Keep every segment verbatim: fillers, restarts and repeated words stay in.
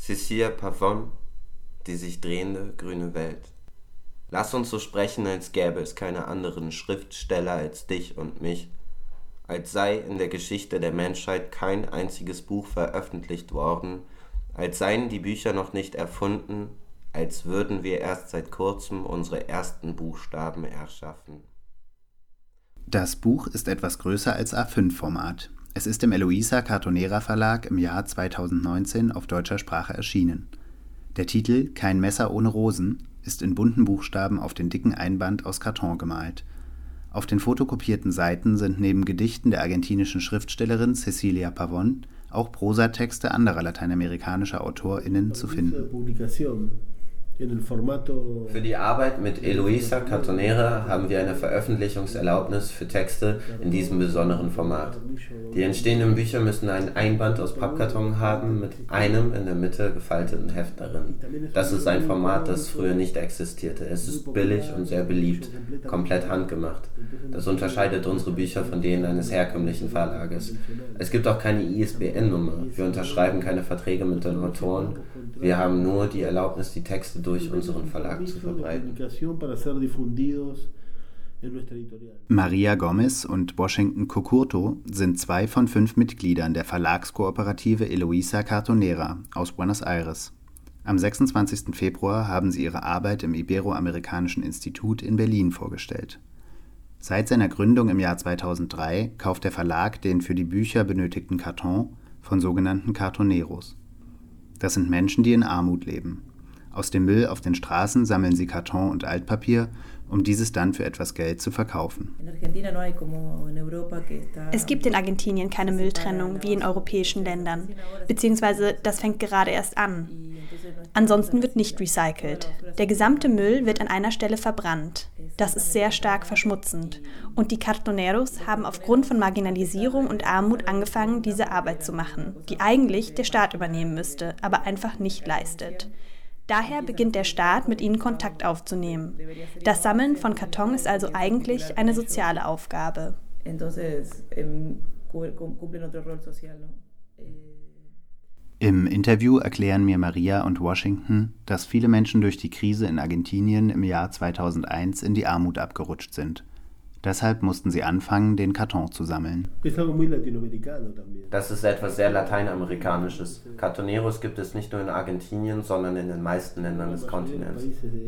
Cecilia Pavón, die sich drehende grüne Welt. Lass uns so sprechen, als gäbe es keine anderen Schriftsteller als dich und mich, als sei in der Geschichte der Menschheit kein einziges Buch veröffentlicht worden, als seien die Bücher noch nicht erfunden, als würden wir erst seit kurzem unsere ersten Buchstaben erschaffen. Das Buch ist etwas größer als A fünf Format. Es ist im Eloísa Cartonera Verlag im Jahr zweitausendneunzehn auf deutscher Sprache erschienen. Der Titel »Kein Messer ohne Rosen« ist in bunten Buchstaben auf den dicken Einband aus Karton gemalt. Auf den fotokopierten Seiten sind neben Gedichten der argentinischen Schriftstellerin Cecilia Pavón auch Prosatexte anderer lateinamerikanischer AutorInnen zu finden. Für die Arbeit mit Eloísa Cartonera haben wir eine Veröffentlichungserlaubnis für Texte in diesem besonderen Format. Die entstehenden Bücher müssen einen Einband aus Pappkarton haben mit einem in der Mitte gefalteten Heft darin. Das ist ein Format, das früher nicht existierte. Es ist billig und sehr beliebt, komplett handgemacht. Das unterscheidet unsere Bücher von denen eines herkömmlichen Verlages. Es gibt auch keine I S B N-Nummer. Wir unterschreiben keine Verträge mit den Autoren. Wir haben nur die Erlaubnis, die Texte durch unseren Verlag zu verbreiten. Maria Gomez und Washington Cucurto sind zwei von fünf Mitgliedern der Verlagskooperative Eloísa Cartonera aus Buenos Aires. Am sechsundzwanzigsten Februar haben sie ihre Arbeit im Iberoamerikanischen Institut in Berlin vorgestellt. Seit seiner Gründung im Jahr zweitausenddrei kauft der Verlag den für die Bücher benötigten Karton von sogenannten Cartoneros. Das sind Menschen, die in Armut leben. Aus dem Müll auf den Straßen sammeln sie Karton und Altpapier, um dieses dann für etwas Geld zu verkaufen. Es gibt in Argentinien keine Mülltrennung wie in europäischen Ländern, beziehungsweise das fängt gerade erst an. Ansonsten wird nicht recycelt. Der gesamte Müll wird an einer Stelle verbrannt. Das ist sehr stark verschmutzend. Und die Cartoneros haben aufgrund von Marginalisierung und Armut angefangen, diese Arbeit zu machen, die eigentlich der Staat übernehmen müsste, aber einfach nicht leistet. Daher beginnt der Staat, mit ihnen Kontakt aufzunehmen. Das Sammeln von Karton ist also eigentlich eine soziale Aufgabe. Im Interview erklären mir Maria und Washington, dass viele Menschen durch die Krise in Argentinien im Jahr zweitausendeins in die Armut abgerutscht sind. Deshalb mussten sie anfangen, den Karton zu sammeln. Das ist etwas sehr Lateinamerikanisches. Cartoneros gibt es nicht nur in Argentinien, sondern in den meisten Ländern des Kontinents.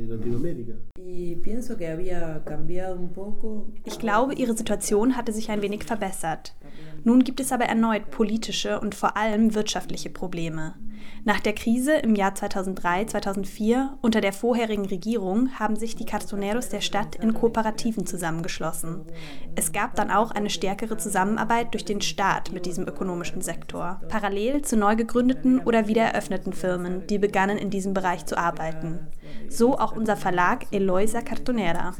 Ich glaube, ihre Situation hatte sich ein wenig verbessert. Nun gibt es aber erneut politische und vor allem wirtschaftliche Probleme. Nach der Krise im Jahr zweitausenddrei, zweitausendvier unter der vorherigen Regierung haben sich die Cartoneros der Stadt in Kooperativen zusammengeschlossen. Es gab dann auch eine stärkere Zusammenarbeit durch den Staat mit diesem ökonomischen Sektor, parallel zu neu gegründeten oder wieder eröffneten Firmen, die begannen in diesem Bereich zu arbeiten. So auch unser Verlag Eloísa Cartonera.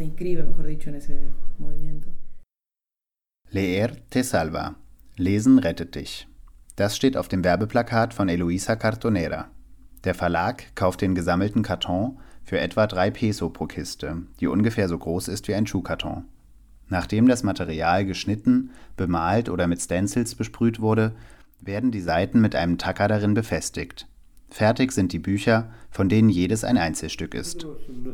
Leer te salva. Lesen rettet dich. Das steht auf dem Werbeplakat von Eloísa Cartonera. Der Verlag kauft den gesammelten Karton für etwa drei Peso pro Kiste, die ungefähr so groß ist wie ein Schuhkarton. Nachdem das Material geschnitten, bemalt oder mit Stencils besprüht wurde, werden die Seiten mit einem Tacker darin befestigt. Fertig sind die Bücher, von denen jedes ein Einzelstück ist.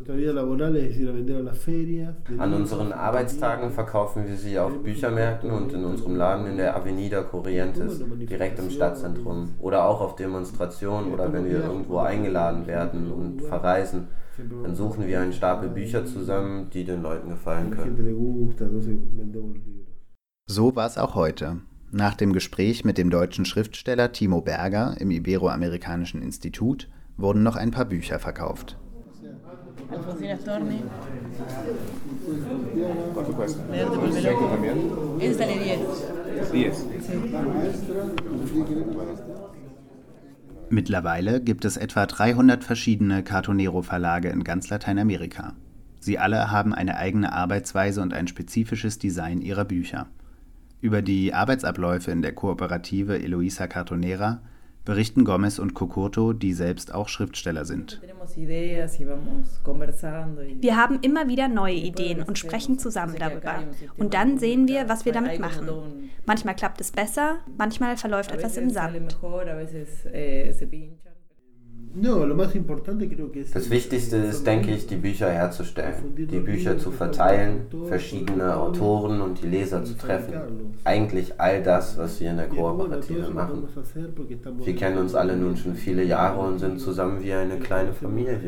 An unseren Arbeitstagen verkaufen wir sie auf Büchermärkten und in unserem Laden in der Avenida Corrientes, direkt im Stadtzentrum. Oder auch auf Demonstrationen oder wenn wir irgendwo eingeladen werden und verreisen. Dann suchen wir einen Stapel Bücher zusammen, die den Leuten gefallen können. So war es auch heute. Nach dem Gespräch mit dem deutschen Schriftsteller Timo Berger im Iberoamerikanischen Institut wurden noch ein paar Bücher verkauft. Mittlerweile gibt es etwa dreihundert verschiedene Cartonero-Verlage in ganz Lateinamerika. Sie alle haben eine eigene Arbeitsweise und ein spezifisches Design ihrer Bücher. Über die Arbeitsabläufe in der Kooperative Eloísa Cartonera berichten Gomez und Cucurto, die selbst auch Schriftsteller sind. Wir haben immer wieder neue Ideen und sprechen zusammen darüber. Und dann sehen wir, was wir damit machen. Manchmal klappt es besser, manchmal verläuft etwas im Sand. Das Wichtigste ist, denke ich, die Bücher herzustellen, die Bücher zu verteilen, verschiedene Autoren und die Leser zu treffen. Eigentlich all das, was wir in der Kooperative machen. Wir kennen uns alle nun schon viele Jahre und sind zusammen wie eine kleine Familie.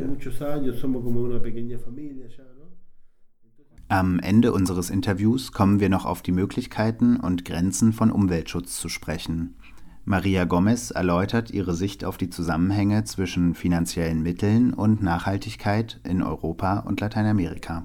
Am Ende unseres Interviews kommen wir noch auf die Möglichkeiten und Grenzen von Umweltschutz zu sprechen. Maria Gomes erläutert ihre Sicht auf die Zusammenhänge zwischen finanziellen Mitteln und Nachhaltigkeit in Europa und Lateinamerika.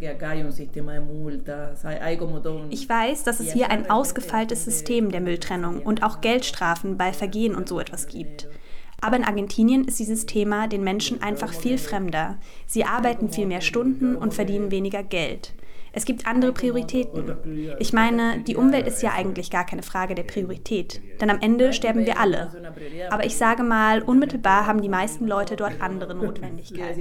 Ich weiß, dass es hier ein ausgefeiltes System der Mülltrennung und auch Geldstrafen bei Vergehen und so etwas gibt. Aber in Argentinien ist dieses Thema den Menschen einfach viel fremder. Sie arbeiten viel mehr Stunden und verdienen weniger Geld. Es gibt andere Prioritäten. Ich meine, die Umwelt ist ja eigentlich gar keine Frage der Priorität, denn am Ende sterben wir alle. Aber ich sage mal, unmittelbar haben die meisten Leute dort andere Notwendigkeiten.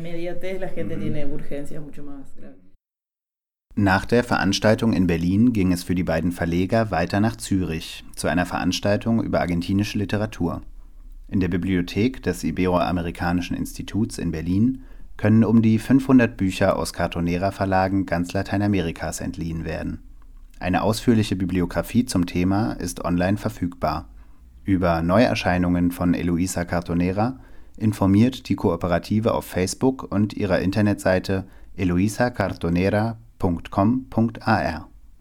Nach der Veranstaltung in Berlin ging es für die beiden Verleger weiter nach Zürich, zu einer Veranstaltung über argentinische Literatur. In der Bibliothek des Iberoamerikanischen Instituts in Berlin können um die fünfhundert Bücher aus Cartonera-Verlagen ganz Lateinamerikas entliehen werden. Eine ausführliche Bibliografie zum Thema ist online verfügbar. Über Neuerscheinungen von Eloísa Cartonera informiert die Kooperative auf Facebook und ihrer Internetseite eloisa cartonera punkt com punkt a r.